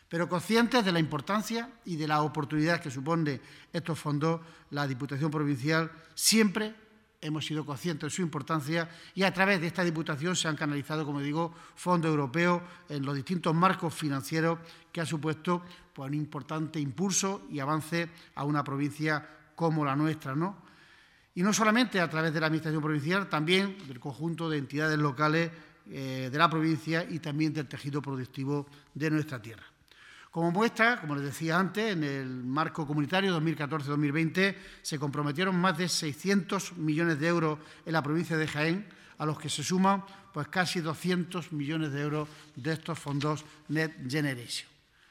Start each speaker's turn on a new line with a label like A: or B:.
A: Pero conscientes de la importancia y de la oportunidad que supone estos fondos, la Diputación Provincial siempre hemos sido conscientes de su importancia y a través de esta Diputación se han canalizado, como digo, fondos europeos en los distintos marcos financieros que ha supuesto pues, un importante impulso y avance a una provincia como la nuestra, ¿no? Y no solamente a través de la Administración provincial, también del conjunto de entidades locales de la provincia y también del tejido productivo de nuestra tierra. Como muestra, como les decía antes, en el marco comunitario 2014-2020 se comprometieron más de 600 millones de euros en la provincia de Jaén, a los que se suman pues, casi 200 millones de euros de estos fondos Next Generation.